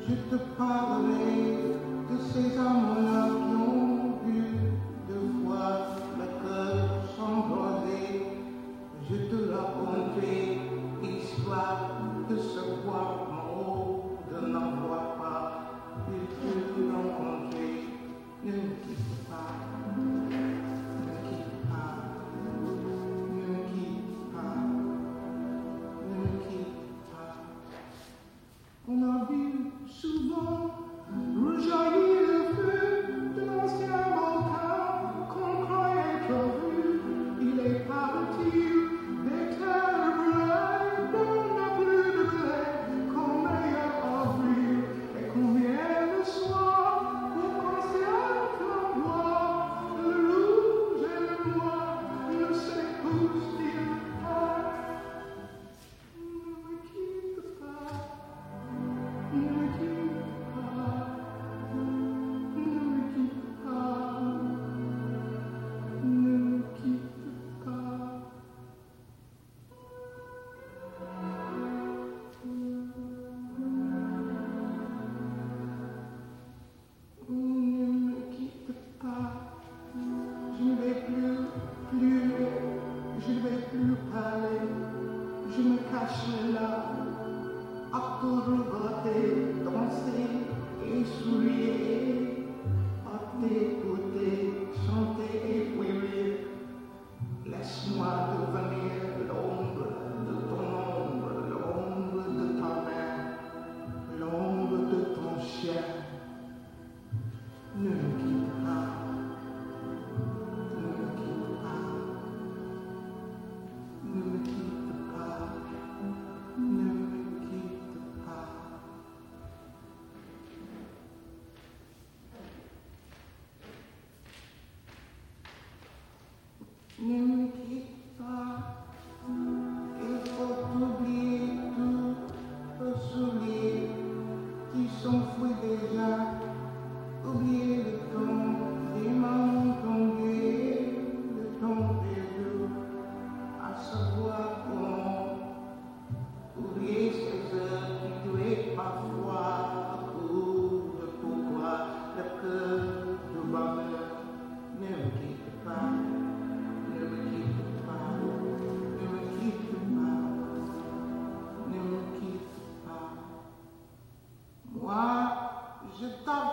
Je te parlerai de ces amants-là qui ont vu deux fois le cœur s'envoler. Je te raconterai l'histoire de ce roi mort de n'envoie pas. Et je te rencontrer. Ne me quitte pas. Ne me quitte pas. Ne me quitte pas. Ne me quitte pas. On a vu souvent rejaillir le feu de l'ancien volcan qu'on croyait trop vu. Il est parti des terres brûlées, on n'a plus de blé qu'on meilleur avril. Et combien de soirs pour penser flamboie, le rouge et le noir ne s'épousent-ils pas? Ne me quitte pas. Ne me quitte pas, ne me quitte pas, ne me quitte pas. Ne me quitte pas, je ne vais plus pleurer, je ne vais plus parler, je me cache là. À te regarder, danser et sourire, à t'écouter, chanter et rire. Laisse-moi devenir l'ombre de ton ombre, l'ombre de ta main, l'ombre de ton chien. Ne me quitte pas, ne me quitte pas, ne me quitte pas, ne me quitte pas. Ne me quitte pas, il faut oublier tout, oublier qui s'enfuit déjà, oublier le temps des mamans tombées, le temps perdu, à savoir comment oublier ces heures qui tuaient parfois à coup de pourquoi le cœur de bonheur. Ne me quitte pas. Ne me quitte pas, ne me quitte pas, ne me quitte pas. Moi, je t'avais